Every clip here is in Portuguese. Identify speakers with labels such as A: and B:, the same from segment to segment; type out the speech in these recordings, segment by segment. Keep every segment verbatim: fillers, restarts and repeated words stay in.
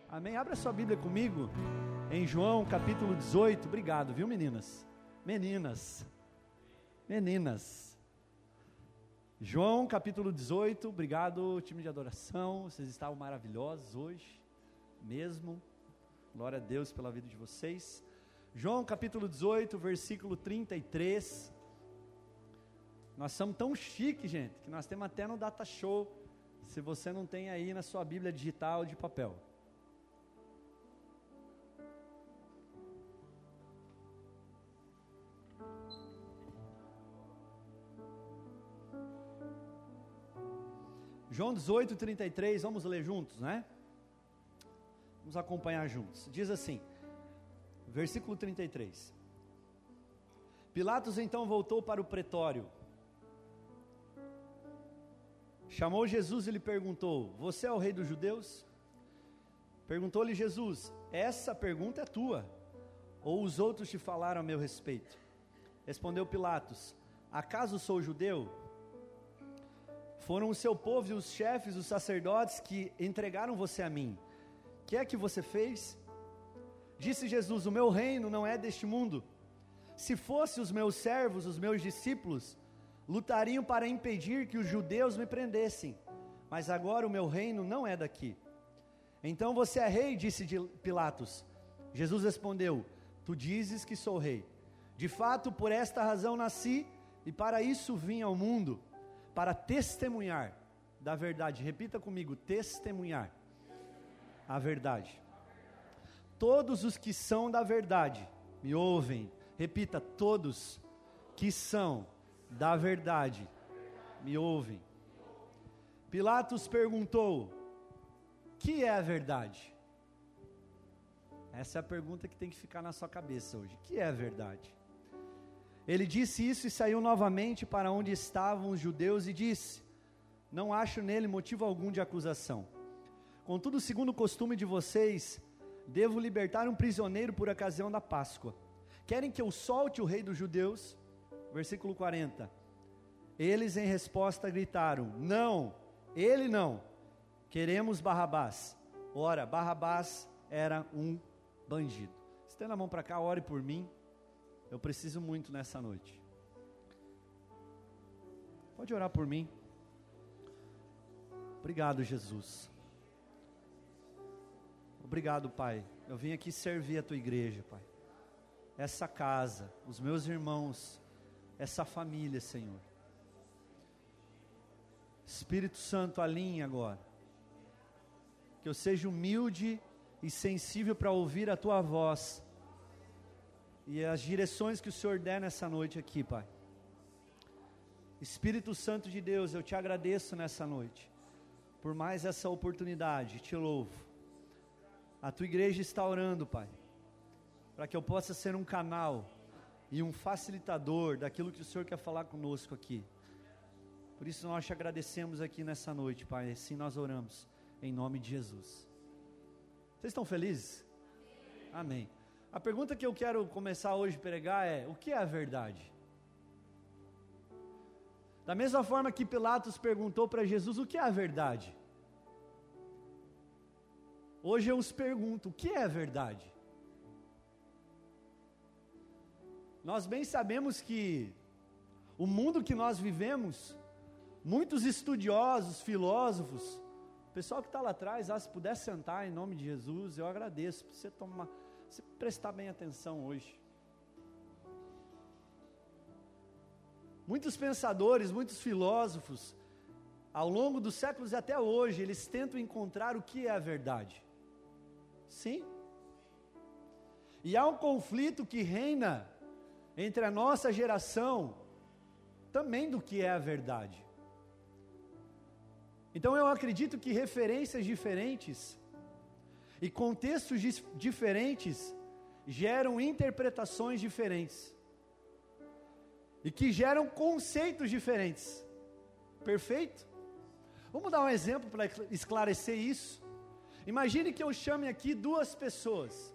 A: Amém? Abra sua Bíblia comigo em João capítulo dezoito. Obrigado, viu, meninas? Meninas. Meninas. João capítulo dezoito. Obrigado, time de adoração. Vocês estavam maravilhosos hoje, mesmo. Glória a Deus pela vida de vocês. João capítulo dezoito, versículo trinta e três. Nós somos tão chique, gente, que nós temos até no Data Show, se você não tem aí na sua Bíblia digital de papel. João dezoito, trinta e três, vamos ler juntos, né? Vamos acompanhar juntos. Diz assim, versículo trinta e três. Pilatos então voltou para o pretório. Chamou Jesus e lhe perguntou: você é o rei dos judeus? Perguntou-lhe Jesus: essa pergunta é tua, ou os outros te falaram a meu respeito? Respondeu Pilatos: acaso sou judeu? Foram o seu povo e os chefes, os sacerdotes que entregaram você a mim. Que é que você fez? Disse Jesus: o meu reino não é deste mundo. Se fosse os meus servos, os meus discípulos, lutariam para impedir que os judeus me prendessem, mas agora o meu reino não é daqui. Então você é rei, disse Pilatos. Jesus respondeu: tu dizes que sou rei. De fato, por esta razão nasci, e para isso vim ao mundo, para testemunhar da verdade. Repita comigo: testemunhar a verdade. Todos os que são da verdade me ouvem. Repita: todos que são da verdade me ouvem. Pilatos perguntou: que é a verdade? Essa é a pergunta que tem que ficar na sua cabeça hoje. Que é a verdade? Ele disse isso e saiu novamente para onde estavam os judeus e disse: não acho nele motivo algum de acusação. Contudo, segundo o costume de vocês, devo libertar um prisioneiro por ocasião da Páscoa. Querem que eu solte o rei dos judeus? Versículo quarenta. Eles em resposta gritaram: não, ele não, queremos Barrabás. Ora, Barrabás era um bandido. Estenda a mão para cá, ore por mim. Eu preciso muito nessa noite. Pode orar por mim. Obrigado, Jesus. Obrigado, Pai. Eu vim aqui servir a Tua igreja, Pai. Essa casa, os meus irmãos, essa família, Senhor. Espírito Santo, alinhe agora. Que eu seja humilde e sensível para ouvir a Tua voz e as direções que o Senhor der nessa noite aqui, Pai. Espírito Santo de Deus, eu te agradeço nessa noite por mais essa oportunidade, te louvo. A Tua igreja está orando, Pai, para que eu possa ser um canal e um facilitador daquilo que o Senhor quer falar conosco aqui. Por isso nós te agradecemos aqui nessa noite, Pai. Assim nós oramos, em nome de Jesus. Vocês estão felizes? Amém. A pergunta que eu quero começar hoje a pregar é: o que é a verdade? Da mesma forma que Pilatos perguntou para Jesus: o que é a verdade? Hoje eu os pergunto: o que é a verdade? Nós bem sabemos que o mundo que nós vivemos, muitos estudiosos, filósofos, o pessoal que está lá atrás, ah, se puder sentar em nome de Jesus, eu agradeço, para você tomar, você prestar bem atenção hoje. Muitos pensadores, muitos filósofos, ao longo dos séculos e até hoje, eles tentam encontrar o que é a verdade. Sim. E há um conflito que reina entre a nossa geração, também do que é a verdade. Então eu acredito que referências diferentes e contextos diferentes geram interpretações diferentes e que geram conceitos diferentes. Perfeito? Vamos dar um exemplo para esclarecer isso. Imagine que eu chame aqui duas pessoas.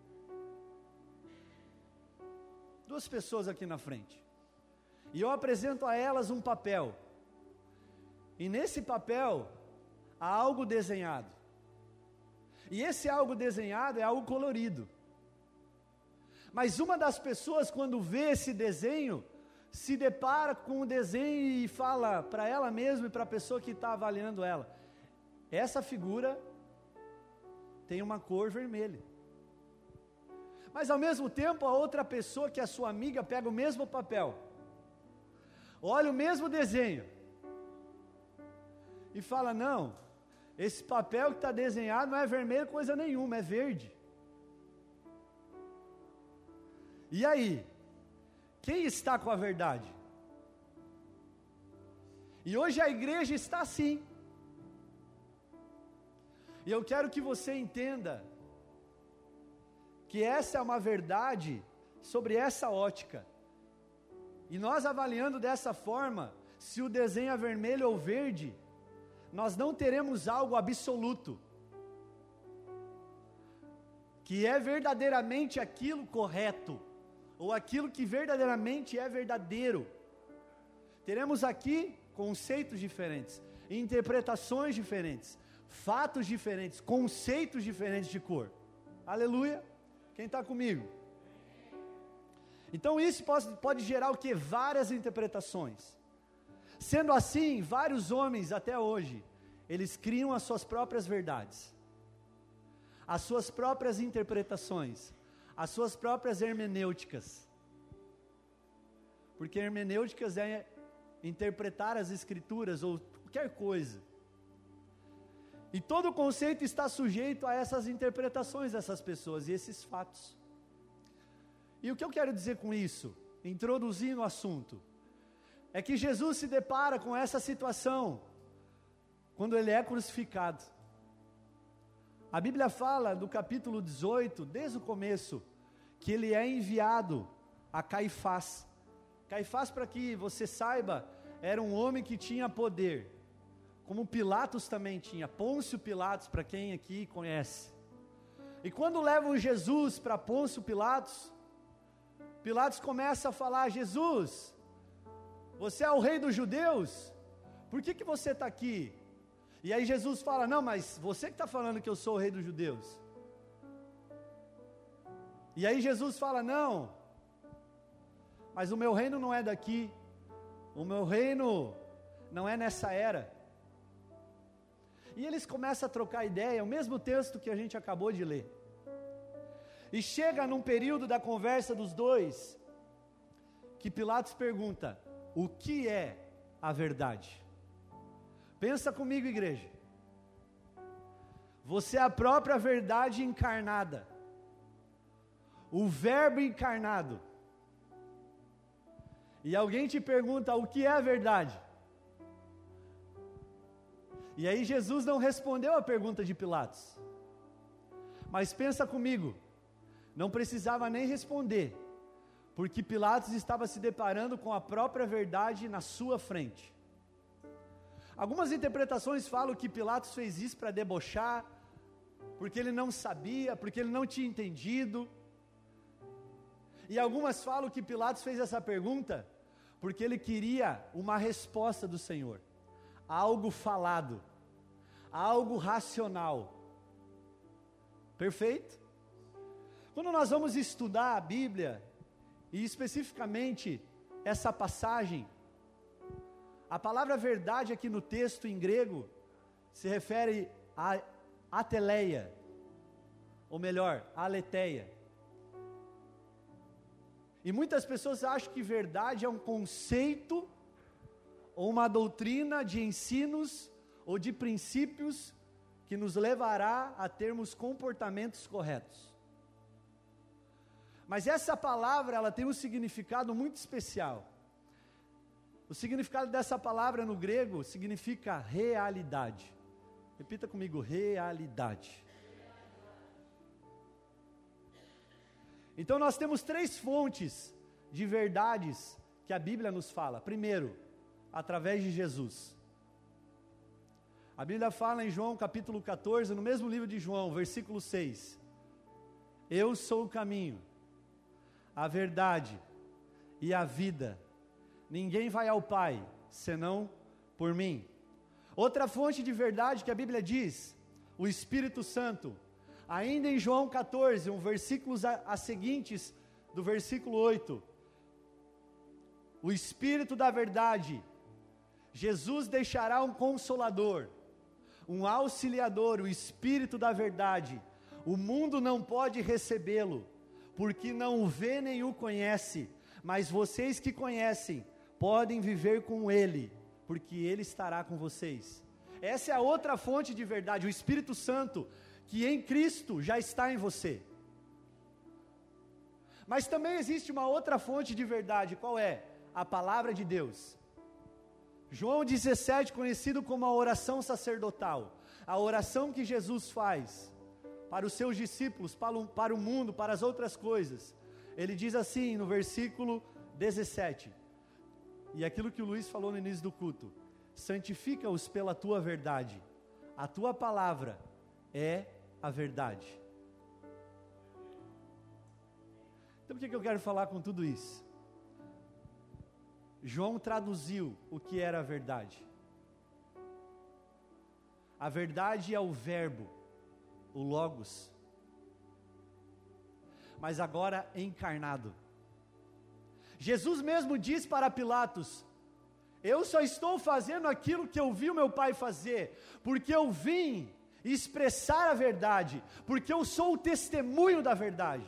A: Duas pessoas aqui na frente. E eu apresento a elas um papel. E nesse papel há algo desenhado. E esse algo desenhado é algo colorido. Mas uma das pessoas, quando vê esse desenho, se depara com o desenho e fala para ela mesma e para a pessoa que está avaliando ela: essa figura tem uma cor vermelha. Mas ao mesmo tempo, a outra pessoa, que é a sua amiga, pega o mesmo papel, olha o mesmo desenho e fala: não, esse papel que está desenhado não é vermelho coisa nenhuma, é verde. E aí? Quem está com a verdade? E hoje a igreja está assim. E eu quero que você entenda que essa é uma verdade sobre essa ótica. E nós avaliando dessa forma, se o desenho é vermelho ou verde, nós não teremos algo absoluto, que é verdadeiramente aquilo correto, ou aquilo que verdadeiramente é verdadeiro. Teremos aqui conceitos diferentes, interpretações diferentes, fatos diferentes, conceitos diferentes de cor. Aleluia! Quem está comigo? Então isso pode, pode gerar o que? Várias interpretações. Sendo assim, vários homens até hoje, eles criam as suas próprias verdades, as suas próprias interpretações, as suas próprias hermenêuticas. Porque hermenêuticas é interpretar as escrituras ou qualquer coisa. E todo conceito está sujeito a essas interpretações dessas pessoas e esses fatos. E o que eu quero dizer com isso, introduzindo o assunto, é que Jesus se depara com essa situação quando ele é crucificado. A Bíblia fala do capítulo dezoito, desde o começo, que ele é enviado a Caifás. Caifás, para que você saiba, era um homem que tinha poder, como Pilatos também tinha, Pôncio Pilatos, para quem aqui conhece. E quando levam Jesus para Pôncio Pilatos, Pilatos começa a falar: Jesus, você é o rei dos judeus? Por que que você está aqui? E aí Jesus fala: não, mas você que está falando que eu sou o rei dos judeus. E aí Jesus fala: não, mas o meu reino não é daqui, o meu reino não é nessa era. E eles começam a trocar ideia, o mesmo texto que a gente acabou de ler. E chega num período da conversa dos dois, que Pilatos pergunta: o que é a verdade? Pensa comigo, igreja. Você é a própria verdade encarnada, o verbo encarnado. E alguém te pergunta: o que é a verdade? E aí Jesus não respondeu a pergunta de Pilatos. Mas pensa comigo, não precisava nem responder, porque Pilatos estava se deparando com a própria verdade na sua frente. Algumas interpretações falam que Pilatos fez isso para debochar, porque ele não sabia, porque ele não tinha entendido. E algumas falam que Pilatos fez essa pergunta porque ele queria uma resposta do Senhor, algo falado, algo racional. Perfeito? Quando nós vamos estudar a Bíblia, e especificamente essa passagem, a palavra verdade aqui no texto em grego se refere a ateleia, ou melhor, aletheia. E muitas pessoas acham que verdade é um conceito, ou uma doutrina de ensinos, ou de princípios, que nos levará a termos comportamentos corretos. Mas essa palavra, ela tem um significado muito especial. O significado dessa palavra no grego significa realidade. Repita comigo: realidade. Então nós temos três fontes de verdades que a Bíblia nos fala. Primeiro, através de Jesus. A Bíblia fala em João capítulo catorze, no mesmo livro de João, versículo seis: eu sou o caminho, a verdade e a vida. Ninguém vai ao Pai, senão por mim. Outra fonte de verdade que a Bíblia diz, o Espírito Santo, Ainda em João catorze, um versículos a, a seguintes do versículo oito. O Espírito da verdade, Jesus deixará um consolador, um auxiliador, o Espírito da verdade. O mundo não pode recebê-lo, porque não o vê nem o conhece, mas vocês que conhecem, podem viver com ele, porque ele estará com vocês. Essa é a outra fonte de verdade, o Espírito Santo, que em Cristo já está em você. Mas também existe uma outra fonte de verdade, qual é? A palavra de Deus. João dezessete, conhecido como a oração sacerdotal, a oração que Jesus faz para os seus discípulos, para o, para o mundo, para as outras coisas. Ele diz assim no versículo dezessete, e aquilo que o Luiz falou no início do culto: santifica-os pela tua verdade, a tua palavra é a verdade. Então por que que eu quero falar com tudo isso? João traduziu o que era a verdade. A verdade é o verbo, o logos, mas agora encarnado. Jesus mesmo diz para Pilatos: eu só estou fazendo aquilo que eu vi o meu Pai fazer, porque eu vim expressar a verdade, porque eu sou o testemunho da verdade.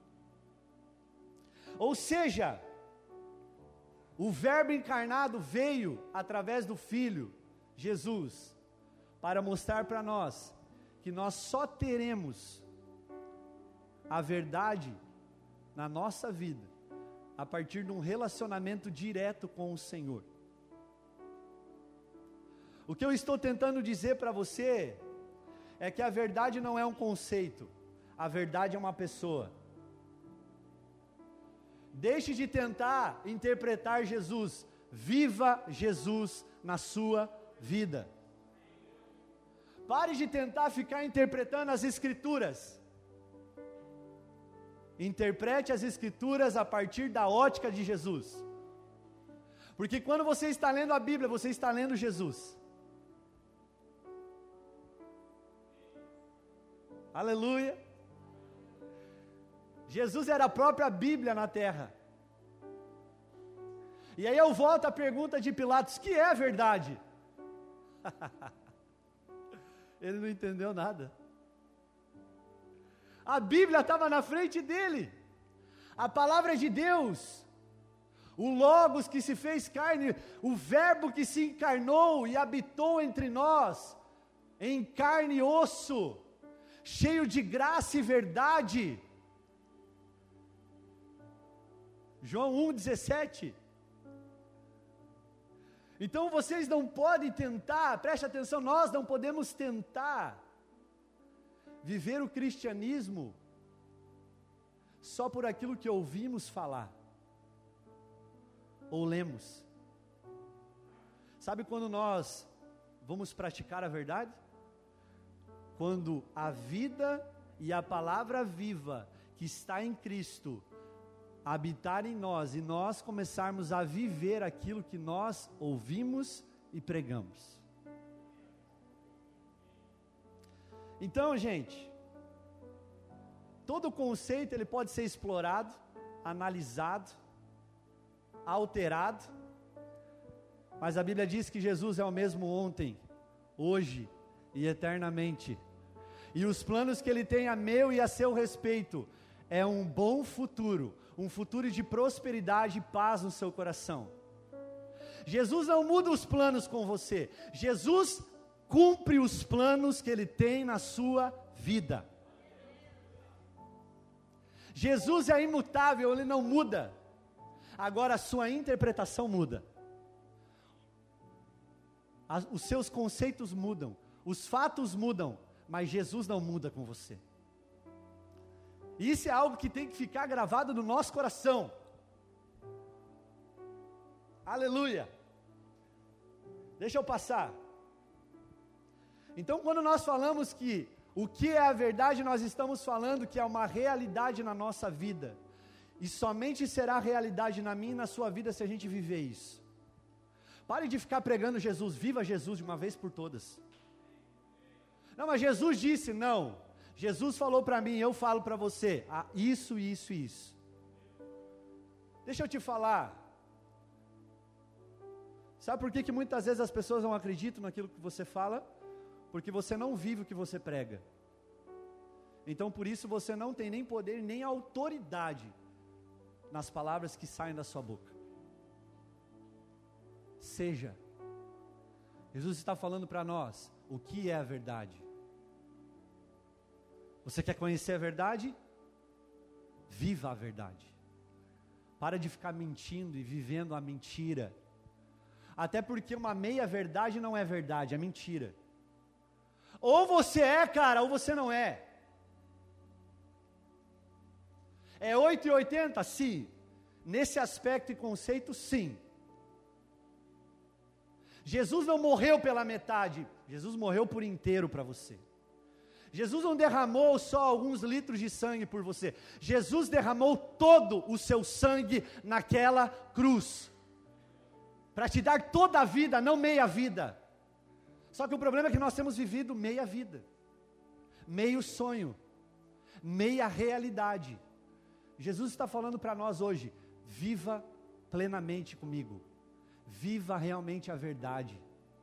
A: Ou seja, o verbo encarnado veio através do Filho, Jesus, para mostrar para nós que nós só teremos a verdade na nossa vida a partir de um relacionamento direto com o Senhor. O que eu estou tentando dizer para você é que a verdade não é um conceito, a verdade é uma pessoa. Deixe de tentar interpretar Jesus, viva Jesus na sua vida. Pare de tentar ficar interpretando as Escrituras. Interprete as Escrituras a partir da ótica de Jesus. Porque quando você está lendo a Bíblia, você está lendo Jesus. Aleluia. Jesus era a própria Bíblia na terra. E aí eu volto à pergunta de Pilatos: que é a verdade? Ele não entendeu nada. A Bíblia estava na frente dele, a palavra de Deus, o Logos que se fez carne, o Verbo que se encarnou e habitou entre nós, em carne e osso, cheio de graça e verdade. João um, dezessete. Então vocês não podem tentar, preste atenção, nós não podemos tentar viver o cristianismo só por aquilo que ouvimos falar ou lemos. Sabe quando nós vamos praticar a verdade? Quando a vida e a palavra viva que está em Cristo habitar em nós e nós começarmos a viver aquilo que nós ouvimos e pregamos. Então, gente, todo conceito ele pode ser explorado, analisado, alterado, mas a Bíblia diz que Jesus é o mesmo ontem, hoje e eternamente. E os planos que ele tem a meu e a seu respeito é um bom futuro, um futuro de prosperidade e paz no seu coração. Jesus não muda os planos com você, Jesus cumpre os planos que ele tem na sua vida. Jesus é imutável, ele não muda. Agora a sua interpretação muda. As, os seus conceitos mudam, os fatos mudam, mas Jesus não muda com você. Isso é algo que tem que ficar gravado no nosso coração. Aleluia. Deixa eu passar. Então, quando nós falamos que o que é a verdade, nós estamos falando que é uma realidade na nossa vida. E somente será realidade na minha e na sua vida se a gente viver isso. Pare de ficar pregando Jesus, viva Jesus de uma vez por todas. Não, mas Jesus disse, não. Jesus falou para mim, eu falo para você, ah, isso, isso, isso. Deixa eu te falar. Sabe por que, que muitas vezes as pessoas não acreditam naquilo que você fala? Porque você não vive o que você prega. Então por isso você não tem nem poder, nem autoridade nas palavras que saem da sua boca. Seja. Jesus está falando para nós, o que é a verdade? Você quer conhecer a verdade? Viva a verdade. Para de ficar mentindo e vivendo a mentira. Até porque uma meia verdade não é verdade, é mentira. Ou você é, cara, ou você não é. É oito e oitenta? Sim. Nesse aspecto e conceito, sim. Jesus não morreu pela metade, Jesus morreu por inteiro para você. Jesus não derramou só alguns litros de sangue por você. Jesus derramou todo o seu sangue naquela cruz. Para te dar toda a vida, não meia vida. Só que o problema é que nós temos vivido meia vida. Meio sonho. Meia realidade. Jesus está falando para nós hoje, viva plenamente comigo. Viva realmente a verdade.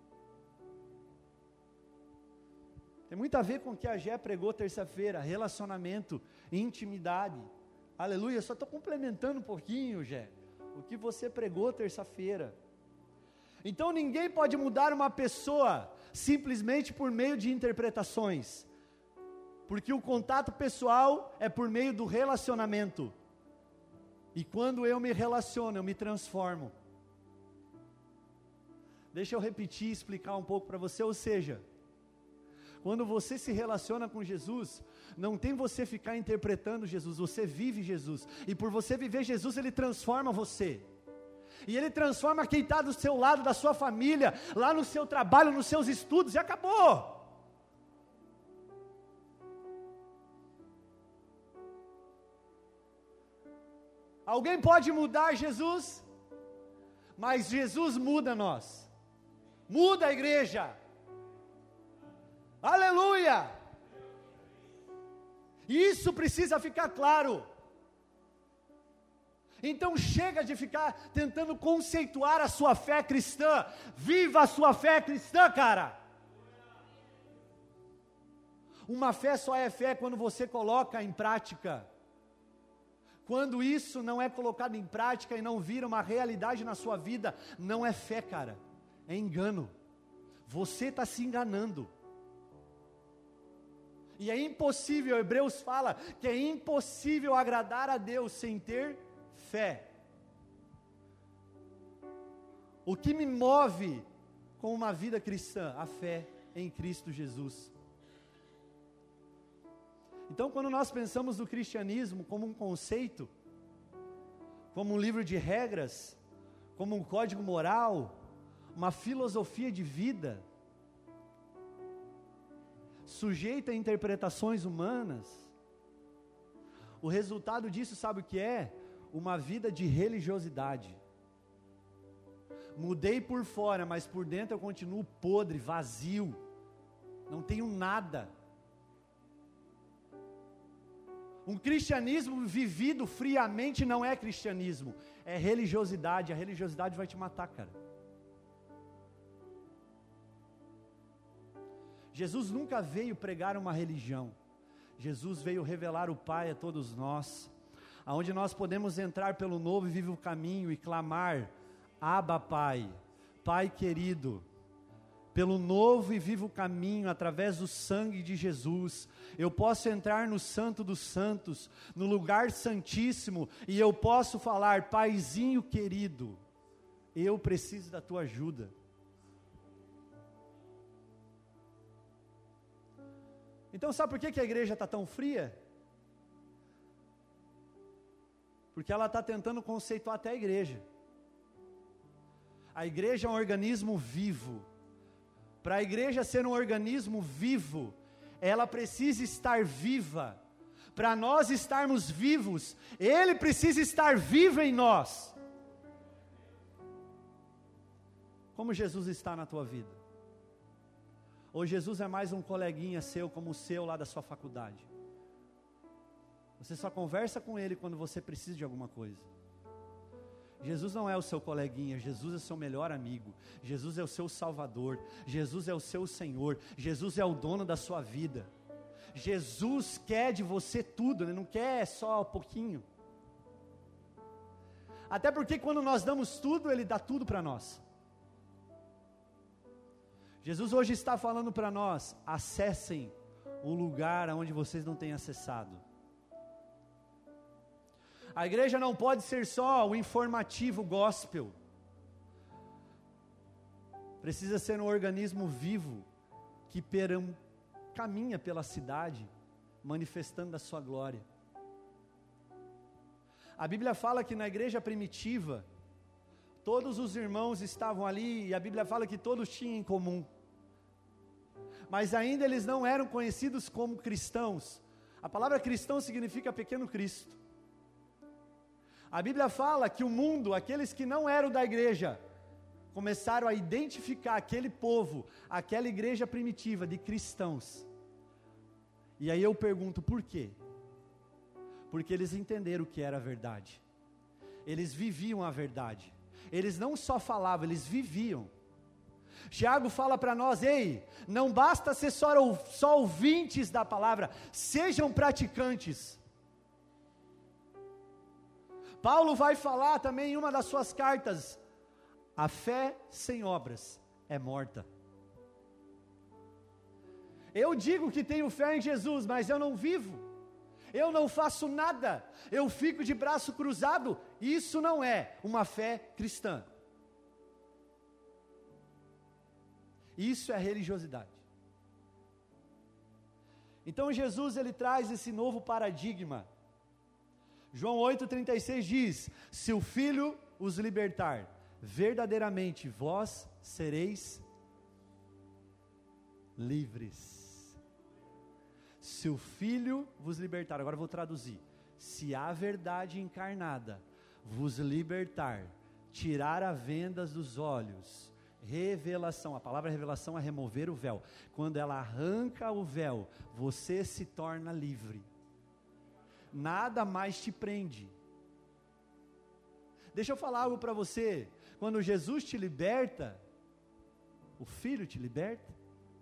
A: Tem muito a ver com o que a Gé pregou terça-feira, relacionamento, intimidade. Aleluia, só estou complementando um pouquinho, Gé, o que você pregou terça-feira. Então ninguém pode mudar uma pessoa simplesmente por meio de interpretações, porque o contato pessoal é por meio do relacionamento. E quando eu me relaciono, eu me transformo. Deixa eu repetir e explicar um pouco para você, ou seja, quando você se relaciona com Jesus, não tem você ficar interpretando Jesus, você vive Jesus, e por você viver Jesus, Ele transforma você, e Ele transforma quem está do seu lado, da sua família, lá no seu trabalho, nos seus estudos, e acabou. Alguém pode mudar Jesus, mas Jesus muda nós, muda a igreja, aleluia, isso precisa ficar claro. Então chega de ficar tentando conceituar a sua fé cristã, viva a sua fé cristã, cara. Uma fé só é fé quando você coloca em prática. Quando isso não é colocado em prática e não vira uma realidade na sua vida, não é fé, cara, é engano. Você está se enganando. E é impossível, Hebreus fala que é impossível agradar a Deus sem ter fé. O que me move com uma vida cristã? A fé em Cristo Jesus. Então, quando nós pensamos no cristianismo como um conceito, como um livro de regras, como um código moral, uma filosofia de vida, sujeita a interpretações humanas, o resultado disso, sabe o que é? Uma vida de religiosidade. Mudei por fora, mas por dentro eu continuo podre, vazio, não tenho nada. Um cristianismo vivido friamente não é cristianismo, é religiosidade. A religiosidade vai te matar, cara. Jesus nunca veio pregar uma religião, Jesus veio revelar o Pai a todos nós, aonde nós podemos entrar pelo novo e vivo caminho e clamar, Abba Pai, Pai querido, pelo novo e vivo caminho, através do sangue de Jesus, eu posso entrar no Santo dos Santos, no lugar santíssimo, e eu posso falar, Paizinho querido, eu preciso da tua ajuda. Então sabe por que, que a igreja está tão fria? Porque ela está tentando conceituar até a igreja. A igreja é um organismo vivo. Para a igreja ser um organismo vivo, ela precisa estar viva. Para nós estarmos vivos, Ele precisa estar vivo em nós. Como Jesus está na tua vida? Ou Jesus é mais um coleguinha seu, como o seu lá da sua faculdade? Você só conversa com Ele quando você precisa de alguma coisa. Jesus não é o seu coleguinha, Jesus é o seu melhor amigo, Jesus é o seu Salvador, Jesus é o seu Senhor, Jesus é o dono da sua vida. Jesus quer de você tudo, Ele não quer só um pouquinho. Até porque quando nós damos tudo, Ele dá tudo para nós. Jesus hoje está falando para nós: acessem o lugar onde vocês não têm acessado. A igreja não pode ser só o informativo gospel. Precisa ser um organismo vivo, que peram, caminha pela cidade, manifestando a sua glória. A Bíblia fala que na igreja primitiva, todos os irmãos estavam ali, e a Bíblia fala que todos tinham em comum. Mas ainda eles não eram conhecidos como cristãos. A palavra cristão significa pequeno Cristo. A Bíblia fala que o mundo, aqueles que não eram da igreja, começaram a identificar aquele povo, aquela igreja primitiva de cristãos. E aí eu pergunto, por quê? Porque eles entenderam o que era a verdade. Eles viviam a verdade. Eles não só falavam, eles viviam. Tiago fala para nós: ei, não basta ser só, só ouvintes da palavra, sejam praticantes. Paulo vai falar também em uma das suas cartas: a fé sem obras é morta. Eu digo que tenho fé em Jesus, mas eu não vivo, eu não faço nada, eu fico de braço cruzado. Isso não é uma fé cristã. Isso é religiosidade. Então Jesus, ele traz esse novo paradigma. João oito, trinta e seis diz: se o Filho os libertar, verdadeiramente vós sereis livres. Se o Filho vos libertar, agora eu vou traduzir: se a verdade encarnada vos libertar, tirar as vendas dos olhos, revelação, a palavra revelação é remover o véu. Quando ela arranca o véu, você se torna livre. Nada mais te prende. Deixa eu falar algo para você. Quando Jesus te liberta, o Filho te liberta,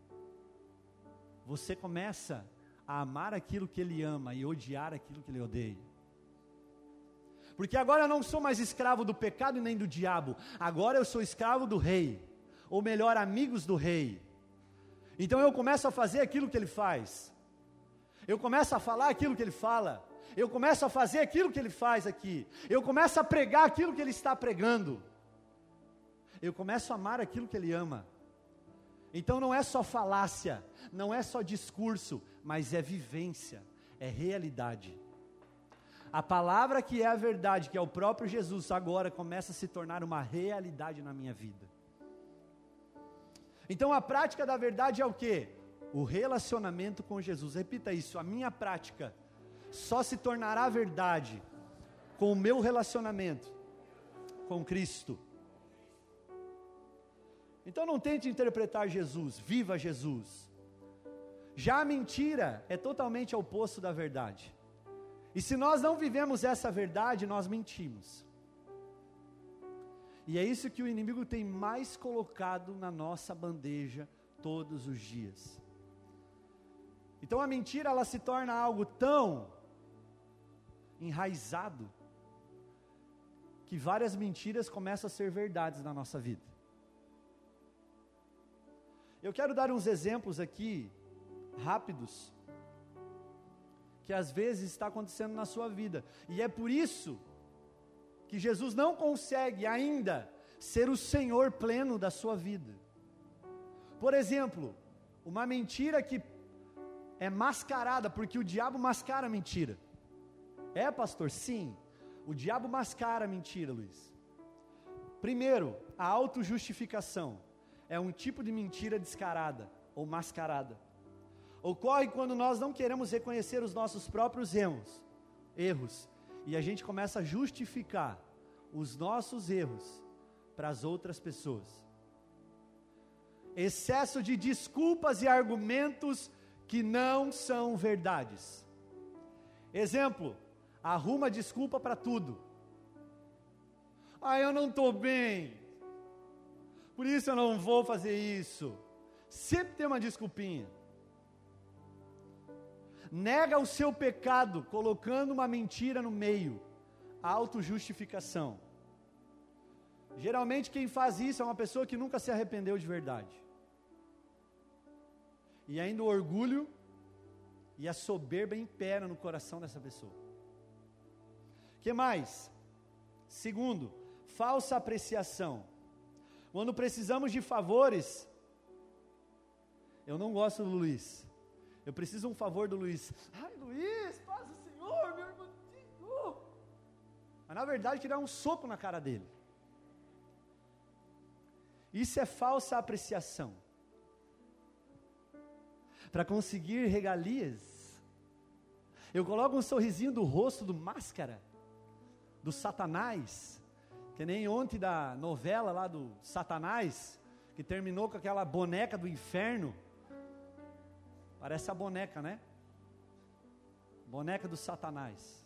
A: você começa a amar aquilo que Ele ama e odiar aquilo que Ele odeia. Porque agora eu não sou mais escravo do pecado e nem do diabo. Agora eu sou escravo do Rei, ou melhor, amigos do Rei. Então eu começo a fazer aquilo que Ele faz. Eu começo a falar aquilo que Ele fala. Eu começo a fazer aquilo que Ele faz aqui. Eu começo a pregar aquilo que Ele está pregando. Eu começo a amar aquilo que Ele ama. Então não é só falácia, não é só discurso, mas é vivência, é realidade. A palavra que é a verdade, que é o próprio Jesus, agora começa a se tornar uma realidade na minha vida. Então a prática da verdade é o quê? O relacionamento com Jesus. Repita isso: a minha prática só se tornará verdade com o meu relacionamento com Cristo. Então não tente interpretar Jesus, viva Jesus. Já a mentira é totalmente oposto da verdade. E se nós não vivemos essa verdade, nós mentimos. E é isso que o inimigo tem mais colocado na nossa bandeja todos os dias. Então a mentira, ela se torna algo tão enraizado que várias mentiras começam a ser verdades na nossa vida. Eu quero dar uns exemplos aqui, rápidos, que às vezes está acontecendo na sua vida, e é por isso que Jesus não consegue ainda ser o Senhor pleno da sua vida. Por exemplo, uma mentira que é mascarada, porque o diabo mascara a mentira. É, pastor? Sim, o diabo mascara a mentira, Luiz. Primeiro, a autojustificação é um tipo de mentira descarada ou mascarada. Ocorre quando nós não queremos reconhecer os nossos próprios erros, erros, e a gente começa a justificar os nossos erros para as outras pessoas. Excesso de desculpas e argumentos que não são verdades. Exemplo, arruma desculpa para tudo. Ah, eu não estou bem, por isso eu não vou fazer isso. Sempre tem uma desculpinha. Nega o seu pecado, colocando uma mentira no meio. Autojustificação. Geralmente quem faz isso é uma pessoa que nunca se arrependeu de verdade. E ainda o orgulho e a soberba impera no coração dessa pessoa. O que mais? Segundo, falsa apreciação. Quando precisamos de favores, eu não gosto do Luiz, eu preciso de um favor do Luiz. Ai, Luiz, paz do Senhor, meu irmãozinho. Mas na verdade queria dar um soco na cara dele. Isso é falsa apreciação. Para conseguir regalias, eu coloco um sorrisinho do rosto do máscara, do Satanás, que nem ontem da novela lá do Satanás, que terminou com aquela boneca do inferno. Parece a boneca, né? Boneca do Satanás.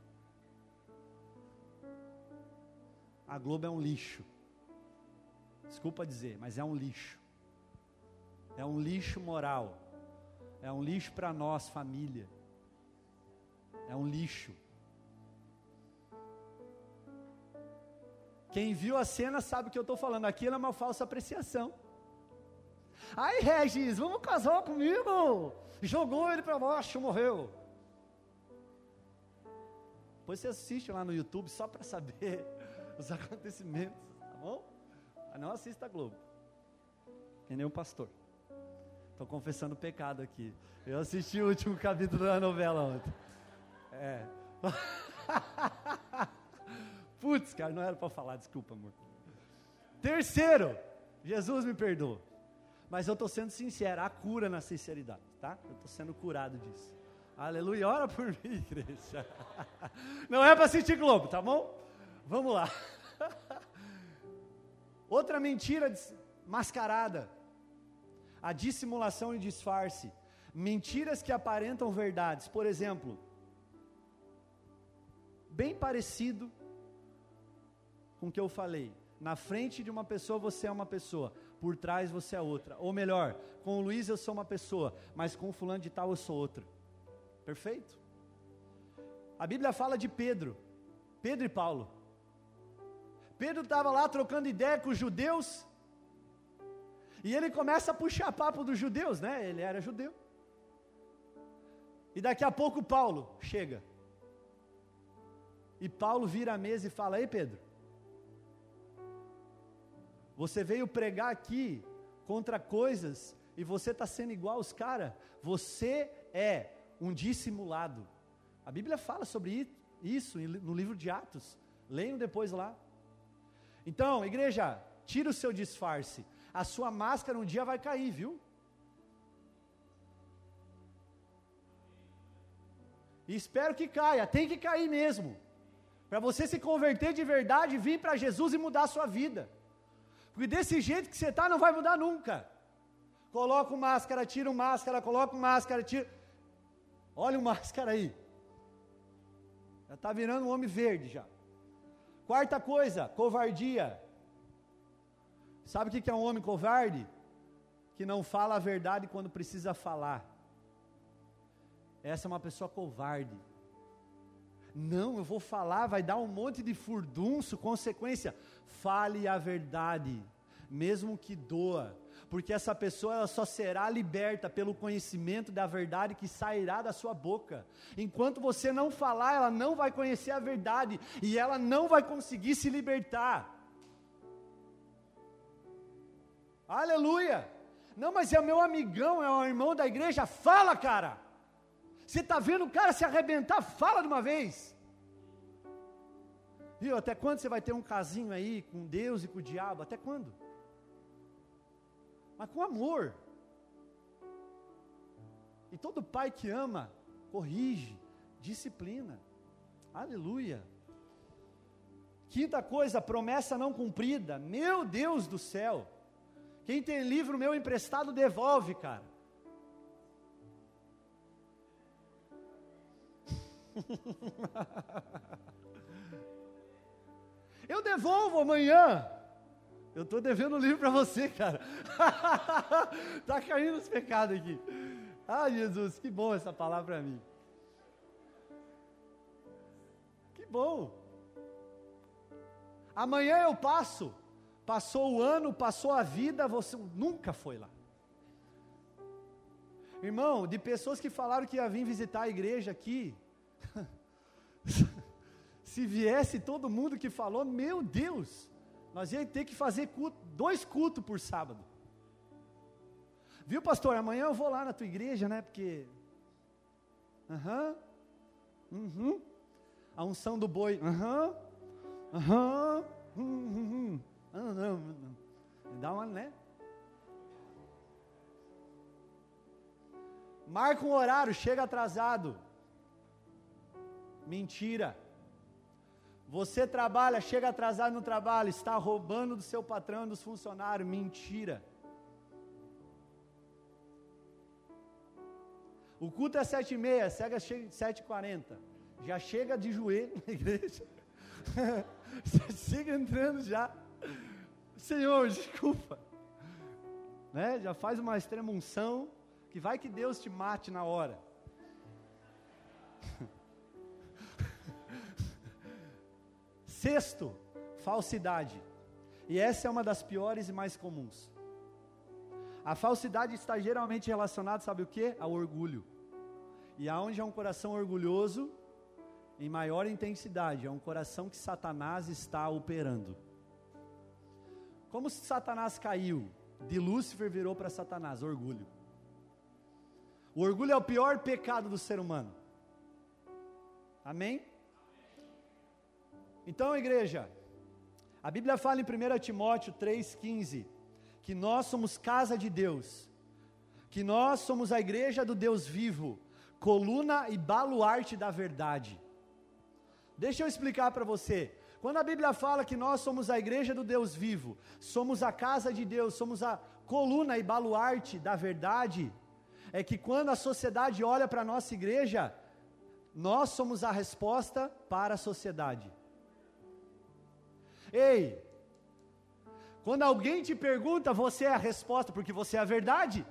A: A Globo é um lixo. Desculpa dizer, mas é um lixo. É um lixo moral. É um lixo para nós, família. É um lixo. Quem viu a cena sabe o que eu estou falando. Aquilo é uma falsa apreciação. Ai, Regis, vamos casar comigo. Jogou ele para baixo, morreu. Depois você assiste lá no YouTube só para saber os acontecimentos, tá bom? Mas não assista a Globo, que nem o pastor. Estou confessando pecado aqui. Eu assisti o último capítulo da novela ontem. É. Putz, cara, não era para falar, desculpa, amor. Terceiro, Jesus me perdoa. Mas eu estou sendo sincero, há cura na sinceridade, tá? Eu estou sendo curado disso. Aleluia, ora por mim, igreja. Não é para assistir Globo, tá bom? Vamos lá. Outra mentira mascarada. A dissimulação e disfarce. Mentiras que aparentam verdades. Por exemplo, bem parecido com o que eu falei. Na frente de uma pessoa você é uma pessoa, por trás você é outra. Ou melhor, com o Luiz eu sou uma pessoa, mas com o fulano de tal eu sou outra. Perfeito? A Bíblia fala de Pedro, Pedro e Paulo. Pedro estava lá trocando ideia com os judeus, e ele começa a puxar papo dos judeus, né? Ele era judeu. E daqui a pouco Paulo chega. E Paulo vira a mesa e fala: ei Pedro, você veio pregar aqui contra coisas e você está sendo igual aos caras. Você é um dissimulado. A Bíblia fala sobre isso no livro de Atos. Leiam depois lá. Então, igreja, tira o seu disfarce. A sua máscara um dia vai cair, viu? E espero que caia, tem que cair mesmo. Para você se converter de verdade, vir para Jesus e mudar a sua vida. Porque desse jeito que você está, não vai mudar nunca. Coloca o máscara, tira o máscara, coloca o máscara, tira. Olha o máscara aí. Já está virando um homem verde já. Quarta coisa, covardia. Sabe o que é um homem covarde? Que não fala a verdade quando precisa falar. Essa é uma pessoa covarde. Não, eu vou falar, vai dar um monte de furdunço, consequência. Fale a verdade, mesmo que doa, porque essa pessoa ela só será liberta pelo conhecimento da verdade que sairá da sua boca. Enquanto você não falar, ela não vai conhecer a verdade, e ela não vai conseguir se libertar. Aleluia! Não, mas é o meu amigão, é o irmão da igreja. Fala, cara! Você está vendo o cara se arrebentar? Fala de uma vez. Viu, até quando você vai ter um casinho aí com Deus e com o diabo? Até quando? Mas com amor. E todo pai que ama, corrige, disciplina. Aleluia. Quinta coisa, promessa não cumprida. Meu Deus do céu. Quem tem livro meu emprestado, devolve, cara. Eu devolvo amanhã. Eu estou devendo o livro para você, cara. Está caindo os pecados aqui. Ah, Jesus, que bom essa palavra para mim. Que bom. Amanhã eu passo. Passou o ano, passou a vida, você nunca foi lá. Irmão, de pessoas que falaram que ia vir visitar a igreja aqui, se viesse todo mundo que falou, meu Deus, nós íamos ter que fazer culto, dois cultos por sábado. Viu, pastor, amanhã eu vou lá na tua igreja, né, porque, aham, uhum, uhum, a unção do boi, aham, aham, uhum, não, não, não, dá uma, né? Marca um horário, chega atrasado. Mentira. Você trabalha, chega atrasado no trabalho, está roubando do seu patrão e dos funcionários. Mentira. O culto é sete e meia, chega sete e quarenta. Já chega de joelho na igreja. Você chega entrando já. Senhor, desculpa. Né? Já faz uma extrema unção. Que vai que Deus te mate na hora. Sexto, falsidade. E essa é uma das piores e mais comuns. A falsidade está geralmente relacionada, sabe o que? Ao orgulho. E aonde há um coração orgulhoso, em maior intensidade, é um coração que Satanás está operando. Como se Satanás caiu? De Lúcifer virou para Satanás, orgulho. O orgulho é o pior pecado do ser humano. Amém? Então, igreja, a Bíblia fala em primeiro Timóteo três, quinze, que nós somos casa de Deus, que nós somos a igreja do Deus vivo, coluna e baluarte da verdade. Deixa eu explicar para você. Quando a Bíblia fala que nós somos a igreja do Deus vivo, somos a casa de Deus, somos a coluna e baluarte da verdade, é que quando a sociedade olha para a nossa igreja, nós somos a resposta para a sociedade. Ei, quando alguém te pergunta, você é a resposta, porque você é a verdade.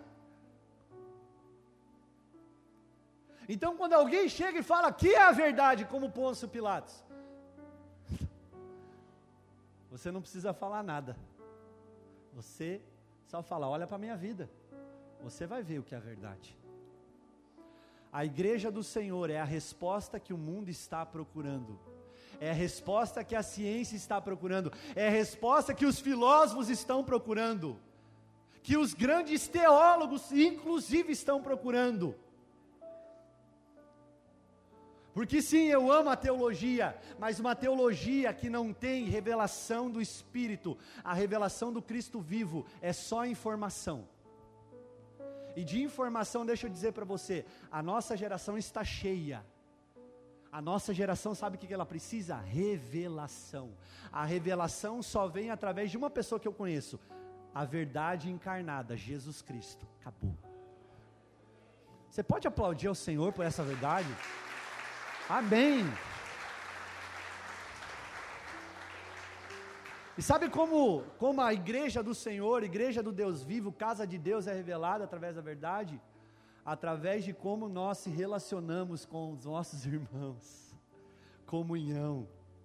A: Então quando alguém chega e fala, que é a verdade, como Pôncio Pilatos, você não precisa falar nada, você só fala, olha para a minha vida, você vai ver o que é a verdade. A igreja do Senhor é a resposta que o mundo está procurando, é a resposta que a ciência está procurando, é a resposta que os filósofos estão procurando, que os grandes teólogos inclusive estão procurando. Porque sim, eu amo a teologia, mas uma teologia que não tem revelação do Espírito, a revelação do Cristo vivo, é só informação. E de informação, deixa eu dizer para você, a nossa geração está cheia. A nossa geração sabe o que ela precisa? Revelação. A revelação só vem através de uma pessoa que eu conheço, a verdade encarnada, Jesus Cristo. Acabou. Você pode aplaudir ao Senhor por essa verdade? Amém. E sabe como, como a igreja do Senhor, igreja do Deus vivo, casa de Deus é revelada através da verdade? Através de como nós se relacionamos com os nossos irmãos. Comunhão.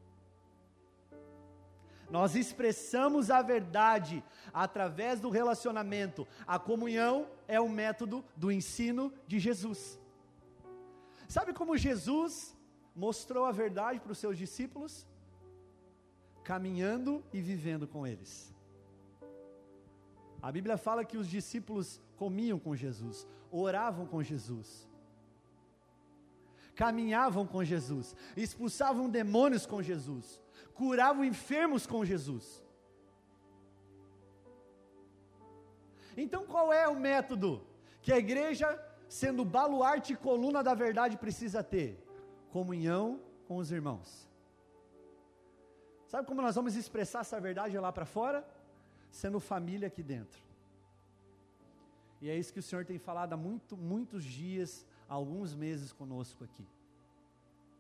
A: Nós expressamos a verdade através do relacionamento. A comunhão é o método do ensino de Jesus. Sabe como Jesus mostrou a verdade para os seus discípulos? Caminhando e vivendo com eles. A Bíblia fala que os discípulos comiam com Jesus, oravam com Jesus, caminhavam com Jesus, expulsavam demônios com Jesus, curavam enfermos com Jesus. Então qual é o método que a igreja, sendo baluarte e coluna da verdade, precisa ter? Comunhão com os irmãos. Sabe como nós vamos expressar essa verdade lá para fora? Sendo família aqui dentro. E é isso que o Senhor tem falado há muito, muitos dias, há alguns meses conosco aqui.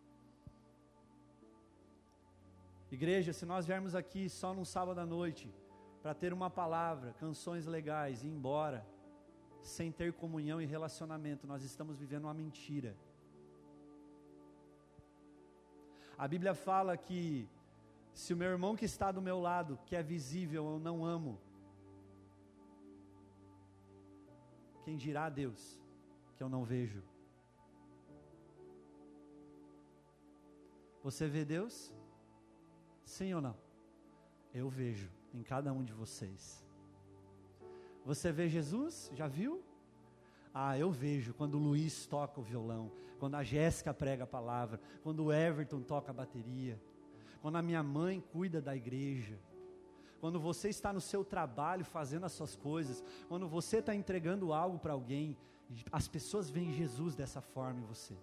A: Igreja, se nós viermos aqui só num sábado à noite, para ter uma palavra, canções legais e ir embora, sem ter comunhão e relacionamento, nós estamos vivendo uma mentira. A Bíblia fala que, se o meu irmão que está do meu lado, que é visível, eu não amo, quem dirá a Deus que eu não vejo? Você vê Deus? Sim ou não? Eu vejo em cada um de vocês. Você vê Jesus? Já viu? Ah, eu vejo quando o Luiz toca o violão, quando a Jéssica prega a palavra, quando o Everton toca a bateria, quando a minha mãe cuida da igreja, quando você está no seu trabalho fazendo as suas coisas, quando você está entregando algo para alguém, as pessoas veem Jesus dessa forma em você.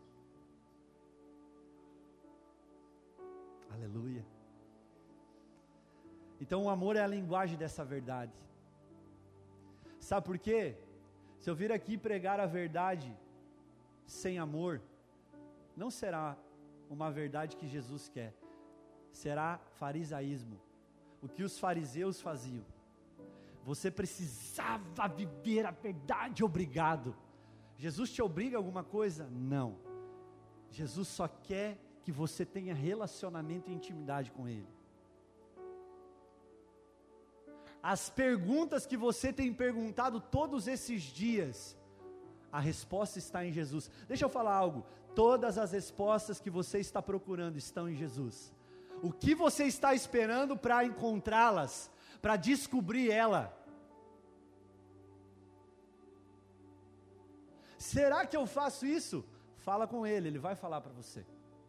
A: Aleluia. Então o amor é a linguagem dessa verdade. Sabe por quê? Se eu vir aqui pregar a verdade sem amor, não será uma verdade que Jesus quer, será farisaísmo, o que os fariseus faziam. Você precisava viver a verdade, obrigado. Jesus te obriga a alguma coisa? Não. Jesus só quer que você tenha relacionamento e intimidade com Ele. As perguntas que você tem perguntado todos esses dias, a resposta está em Jesus. Deixa eu falar algo, todas as respostas que você está procurando estão em Jesus. O que você está esperando para encontrá-las, para descobrir ela? Será que eu faço isso? Fala com Ele, Ele vai falar para você.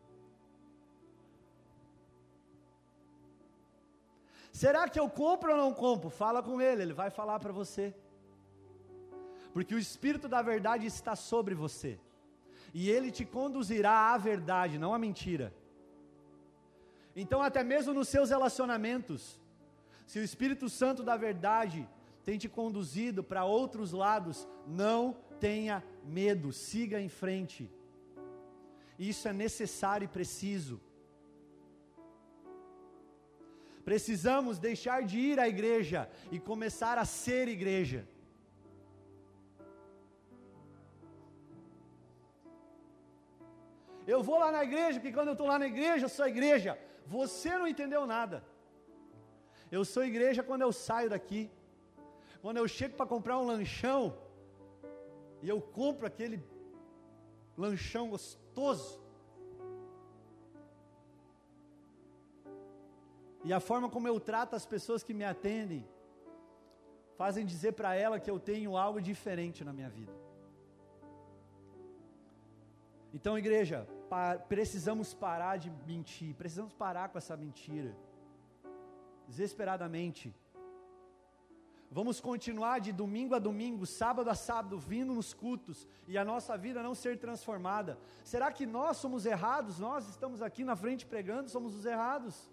A: Será que eu compro ou não compro? Fala com Ele, Ele vai falar para você. Porque o Espírito da verdade está sobre você. E Ele te conduzirá à verdade, não à mentira. Então até mesmo nos seus relacionamentos, se o Espírito Santo da verdade tem te conduzido para outros lados, não tenha medo, siga em frente. Isso é necessário e preciso. Precisamos deixar de ir à igreja e começar a ser igreja. Eu vou lá na igreja, porque quando eu estou lá na igreja, eu sou igreja. Você não entendeu nada. Eu sou igreja quando eu saio daqui. Quando eu chego para comprar um lanchão, e eu compro aquele lanchão gostoso, e a forma como eu trato as pessoas que me atendem, fazem dizer para ela que eu tenho algo diferente na minha vida. Então, igreja, pa- precisamos parar de mentir, precisamos parar com essa mentira, desesperadamente. Vamos continuar de domingo a domingo, sábado a sábado, vindo nos cultos, e a nossa vida não ser transformada. Será que nós somos errados? Nós estamos aqui na frente pregando, somos os errados?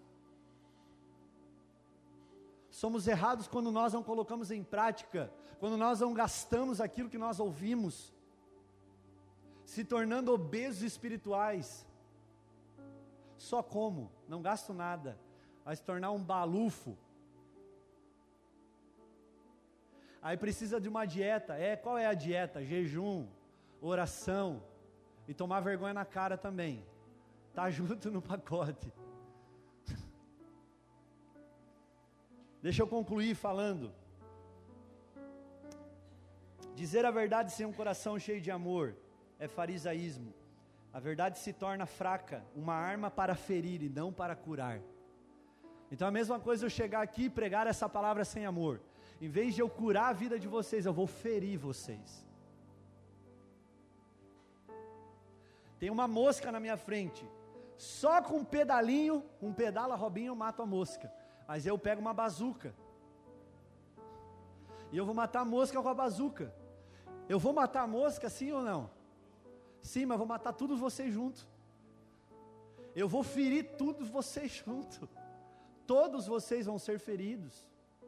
A: Somos errados quando nós não colocamos em prática, quando nós não gastamos aquilo que nós ouvimos, se tornando obesos espirituais. Só como? Não gasto nada, vai se tornar um balufo. Aí precisa de uma dieta. É, qual é a dieta? Jejum, oração e tomar vergonha na cara também. Tá junto no pacote. Deixa eu concluir falando. Dizer a verdade sem um coração cheio de amor é farisaísmo. A verdade se torna fraca, uma arma para ferir e não para curar. Então a mesma coisa eu chegar aqui e pregar essa palavra sem amor. Em vez de eu curar a vida de vocês, eu vou ferir vocês. Tem uma mosca na minha frente. Só com um pedalinho, um pedala Robinho, eu mato a mosca. Mas eu pego uma bazuca. E eu vou matar a mosca com a bazuca. Eu vou matar a mosca sim ou não? Sim, mas vou matar todos vocês juntos. Eu vou ferir todos vocês juntos. Todos vocês vão ser feridos.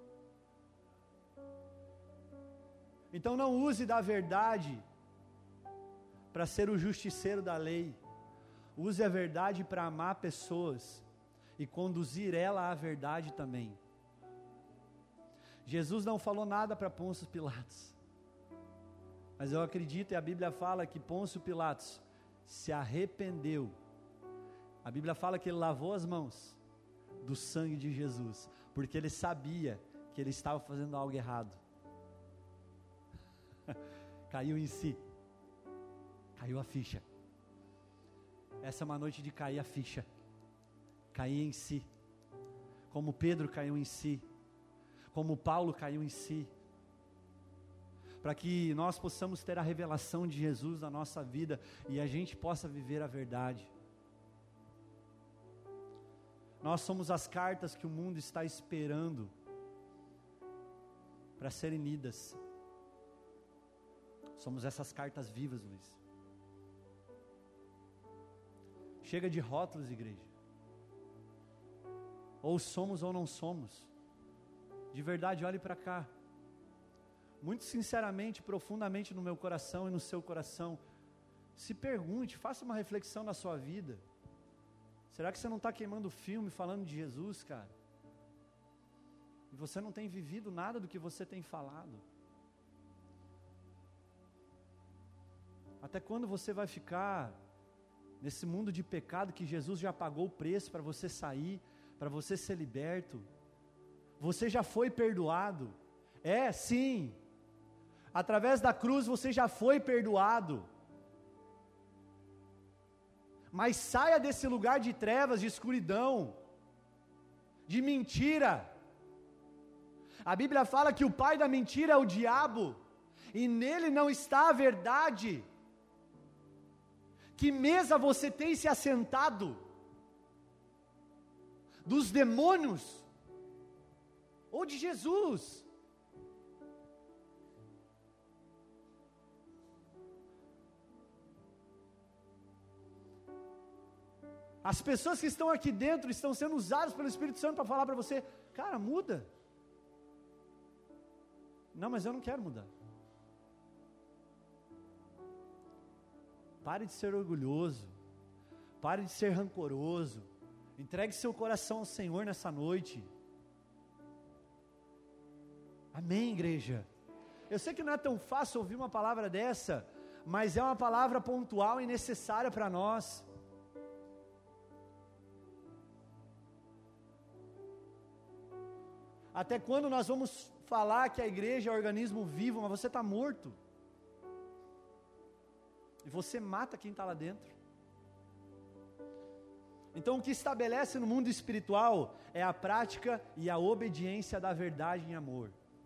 A: Então não use da verdade para ser o justiceiro da lei. Use a verdade para amar pessoas e conduzir ela à verdade também. Jesus não falou nada para Pôncio Pilatos, mas eu acredito, e a Bíblia fala que Pôncio Pilatos se arrependeu. A Bíblia fala que ele lavou as mãos do sangue de Jesus, porque ele sabia que ele estava fazendo algo errado. Caiu em si, caiu a ficha. Essa é uma noite de cair a ficha, cair em si, como Pedro caiu em si, como Paulo caiu em si, para que nós possamos ter a revelação de Jesus na nossa vida, e a gente possa viver a verdade. Nós somos as cartas que o mundo está esperando para serem lidas. Somos essas cartas vivas, Luiz. Chega de rótulos, igreja. Ou somos ou não somos. De verdade, olhe para cá. Muito sinceramente, profundamente no meu coração e no seu coração, se pergunte, faça uma reflexão na sua vida. Será que você não está queimando filme falando de Jesus, cara? E você não tem vivido nada do que você tem falado? Até quando você vai ficar nesse mundo de pecado que Jesus já pagou o preço para você sair, para você ser liberto? Você já foi perdoado. É, sim. Através da cruz você já foi perdoado. Mas saia desse lugar de trevas, de escuridão, de mentira. A Bíblia fala que o pai da mentira é o diabo, e nele não está a verdade. Que mesa você tem se assentado? Dos demônios? Ou de Jesus? As pessoas que estão aqui dentro estão sendo usadas pelo Espírito Santo para falar para você, cara, muda. Não, mas eu não quero mudar. Pare de ser orgulhoso, pare de ser rancoroso, entregue seu coração ao Senhor nessa noite. Amém, igreja? Eu sei que não é tão fácil ouvir uma palavra dessa, mas é uma palavra pontual e necessária para nós. Até quando nós vamos falar que a igreja é organismo vivo, mas você está morto? E você mata quem está lá dentro. Então o que estabelece no mundo espiritual é a prática e a obediência da verdade em amor.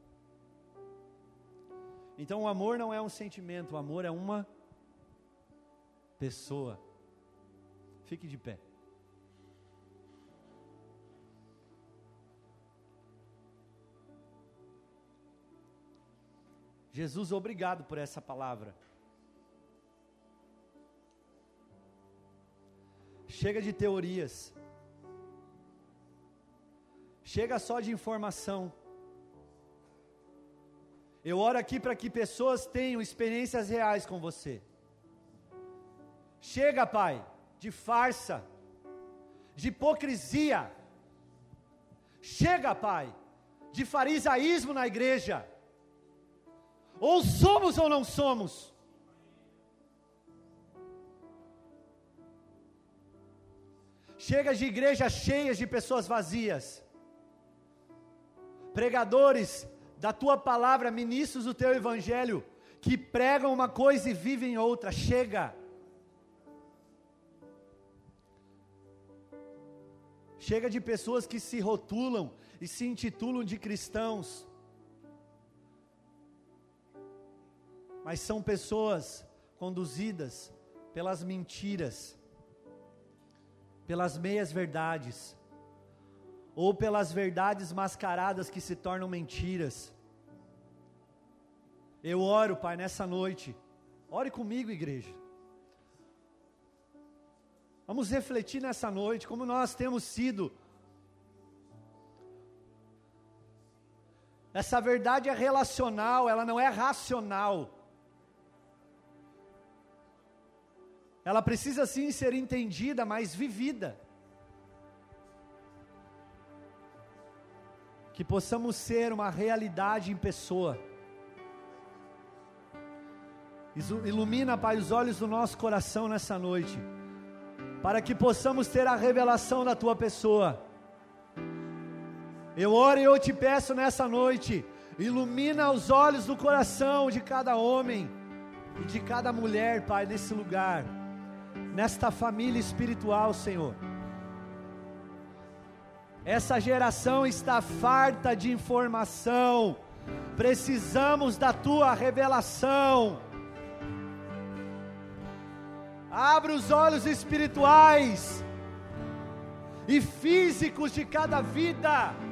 A: Então o amor não é um sentimento, o amor é uma pessoa. Fique de pé. Jesus, obrigado por essa palavra. Chega de teorias. Chega só de informação. Eu oro aqui para que pessoas tenham experiências reais com você. Chega, Pai, de farsa, de hipocrisia. Chega, Pai, de farisaísmo na igreja. Ou somos ou não somos. Chega de igrejas cheias de pessoas vazias. Pregadores da tua palavra, ministros do teu evangelho, que pregam uma coisa e vivem outra. Chega. Chega de pessoas que se rotulam e se intitulam de cristãos, mas são pessoas conduzidas pelas mentiras, pelas meias verdades, ou pelas verdades mascaradas que se tornam mentiras. Eu oro, Pai, nessa noite, ore comigo, igreja. Vamos refletir nessa noite, como nós temos sido. Essa verdade é relacional, ela não é racional. Ela precisa sim ser entendida, mas vivida. que possamos ser uma realidade em pessoa. Ilumina, Pai, os olhos do nosso coração nessa noite, para que possamos ter a revelação da Tua pessoa. Eu oro e eu te peço nessa noite, ilumina os olhos do coração de cada homem e de cada mulher, Pai, nesse lugar, nesta família espiritual, Senhor. Essa geração está farta de informação, precisamos da Tua revelação. Abra os olhos espirituais e físicos de cada vida,